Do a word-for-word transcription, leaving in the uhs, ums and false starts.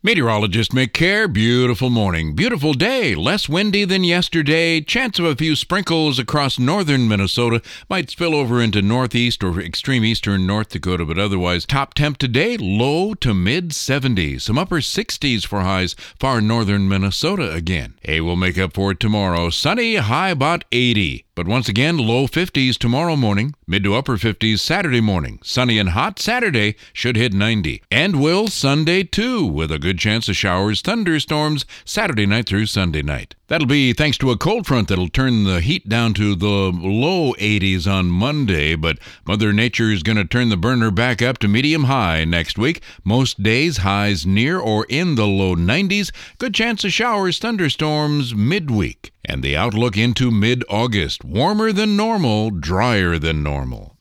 Meteorologist Mick Kerr, beautiful morning, beautiful day, less windy than yesterday, chance of a few sprinkles across northern Minnesota, might spill over into northeast or extreme eastern North Dakota, but otherwise top temp today, low to mid seventies, some upper sixties for highs, far northern Minnesota again. A will make up for it tomorrow, sunny, high about eighty. But once again, low fifties tomorrow morning, mid to upper fifties Saturday morning. Sunny and hot Saturday, should hit ninety. And will Sunday too, with a good chance of showers, thunderstorms Saturday night through Sunday night. That'll be thanks to a cold front that'll turn the heat down to the low eighties on Monday, but Mother Nature is going to turn the burner back up to medium high next week. Most days, highs near or in the low nineties. Good chance of showers, thunderstorms midweek. And the outlook into mid-August. Warmer than normal, drier than normal.